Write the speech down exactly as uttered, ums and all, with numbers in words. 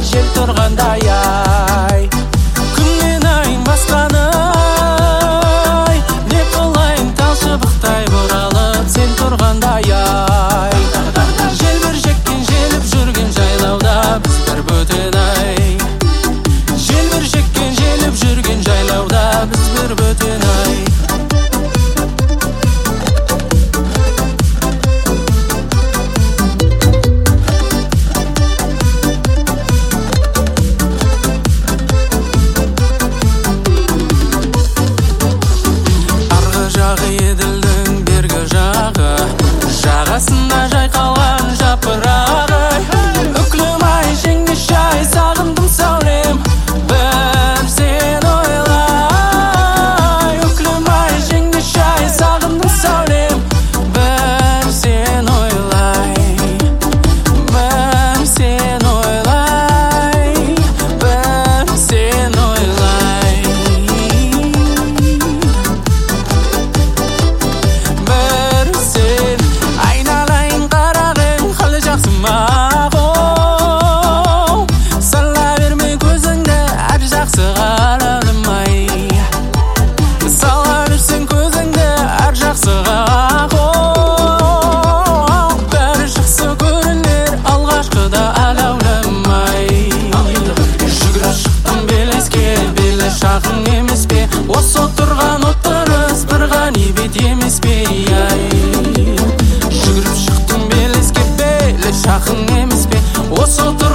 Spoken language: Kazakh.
жел тұрғандай ай. Күннен айын басқаны ай, не қылайын тал шыбықтай бұралып сен тұрғандай ай. Желбір жеккен желіп жүрген жайлауда біз бір бөтен ай. Желбір жеккен желіп жүрген жайлауда біз бір бөтен ай. Еділдің бергі жағы, жағасында жайқалған жапырағы. Үклім ай жеңді шай, сағындым сәулем, бір сен ойлай. Үклім ай жеңді шай, сағындым сәулем, бір сен ойлай. Бір сен ойлай, бір сен ойлай. Айналайын қарағым, қалы жақсы мағым. Сала берме көзіңді, әр жақсы қарадым ай. Сала берсең көзіңді, әр жақсы қағым. Бәрі жақсы көрінер, алғашқыда әләулім ай. Жүгіріп шықтым белеске, белі шағын емес пе? Осы тұрған отырыс бір ғанибет емес пе ай. Жүгіріп шықтым белеске, белі шағын емес пе? Осы